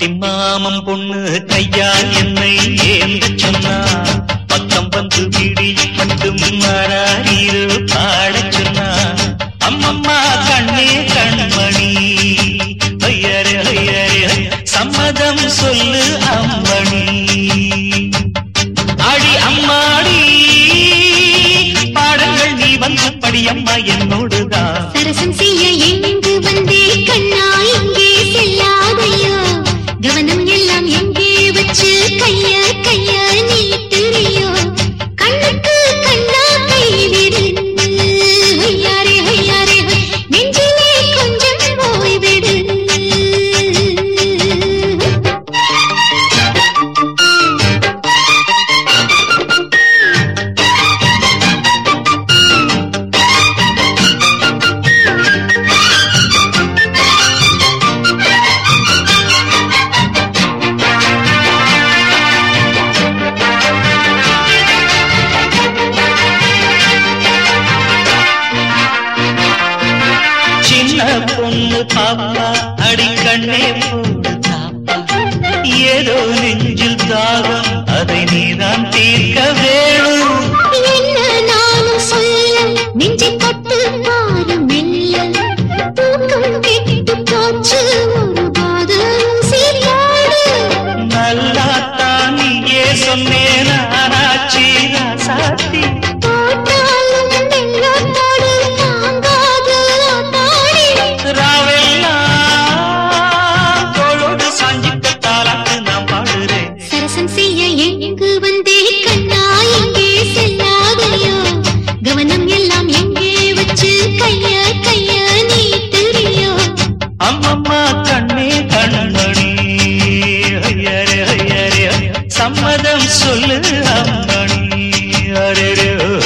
பட்டி மாமம் பொண்ணு கையால் என்னை ஏந்து சொன்னா பக்கம் வந்து பிடி மட்டும் மாறாரீரு பாடச் சொன்னா அம்மம்மா கண்ணே கண்மணி ஐயரே ஐயரே சம்மதம் சொல்லு அம்மணி அடி அம்மாடி பாடங்கள் நீ வந்து படி அம்மா என்னோடுதான் சரசம் செய்ய எங்கு வந்தே கண்ணா இங்கே செல்லாதையோ கவனம் எல்லாம் எங்கே வச்சு கைய கைய நீட்டுறியோ கண்ணுக்கு கண்ணா கைவிடு ஐயாரே ஐயாரே நெஞ்சிலே கொஞ்சம் போய்விடு பொண்ணு பாப்பா அடி கண்ணே போடு தாப்பா ஏதோ நெஞ்சில் தாகம் அதை நீதான் தீர்க்க வேணும் என்ன நானும் சொல்ல நெஞ்சை தொட்டு பாரு மெல்ல தூக்கம் கெட்டு போச்சு ஒரு பாதம் சீர்காடு நல்லாத்தான் நீயே சொன்னேன் ஆராய்ச்சி சாத்தி சம்மதம் சொல்லு அம்மணி அரே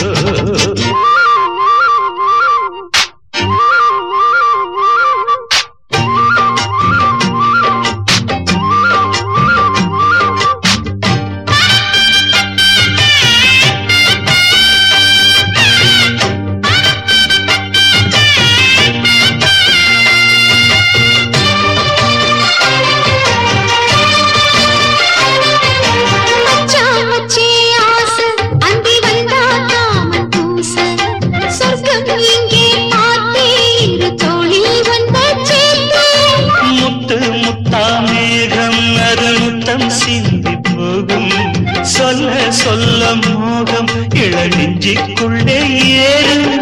சிந்தி போகும் சொல்ல சொல்ல மோகம் இளநெஞ்சிக்குள்ளே ஏறும்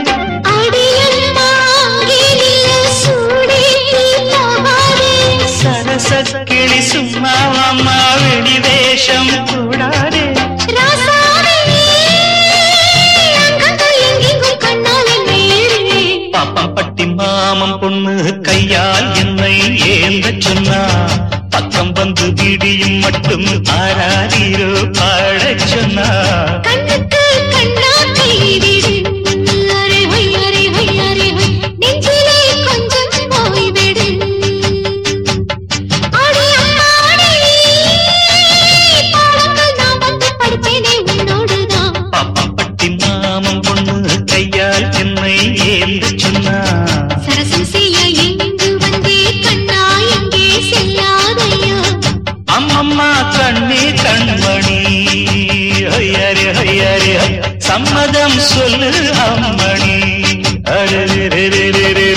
சரச கிளி சும்மாவம்மா வெளி வேஷம் கூடாதே பாப்பா பட்டி மாமம் பொண்ணு கையால் என்னை ஏந்த சொன்னா பக்கம் வந்து பிடியும் மட்டும் ஆராரீரோ பாடச் சொன்னா கண்ணுக்கு கண்ணா கைவிடு அரே ஹொய்யரே ஹொய்யரே நெஞ்சிலே கொஞ்சம் போய்விடு ஆடி அம்மாடி பாடங்கள் நான் வந்து படிப்பேனே உன்னோடுதான் பாப்பா பட்டி மாமம் பொண்ணு கையால் என்னை ஏந்து சொன்னா சரசம் செய்ய எங்கு வந்தே கண்ணா எங்கே செல்லாதையோ அம்மம்மா கண்ணே கண்மணி ஐயரே ஐயரே சம்மதம் சொல்லு அம்மணி அரே